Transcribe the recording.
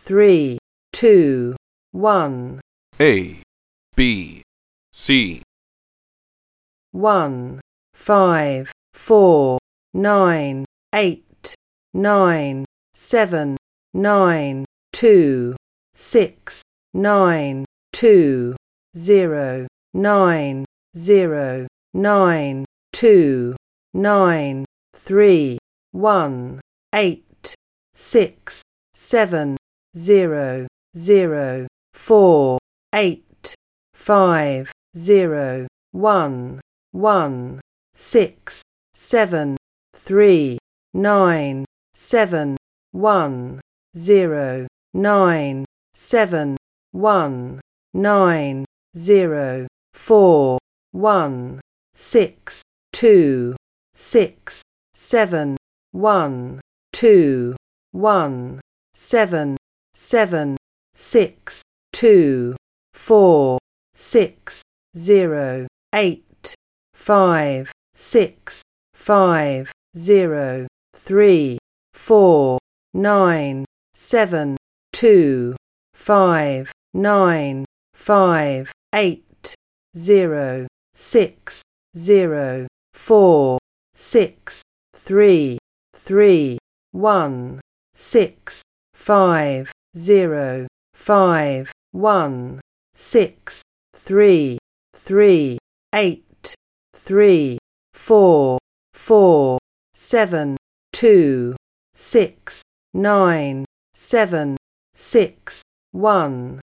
3, 2, 1. A, B, C. 1, 5, 4, 9, 8, 9, 7, 9, 2, 6, 9, 2, 0, 9, 0, 9, 2, 9, 3, 1, 8, 6, 7, 0, 0, 4, 8, 5, 0, 1, 1, 6, 7, 3, 9, 7, 1, 0, 9, 7, 1, 9, 0, 4, 1, 6, 2, 6, 7, 1, 2, 1, 7, 7, 6, 2, 4, 6, 0, 8, 5, 6, 5, 0, 3, 4, 9, 7, 2, 5, 9, 5, 8, 0, 6, 0, 4, 6, 3, 3, 1, 6, 5, 0, 5, 1, 6, 3, 3, 8, 3, 4, 4, 7, 2, 6, 9, 7, 6, 1.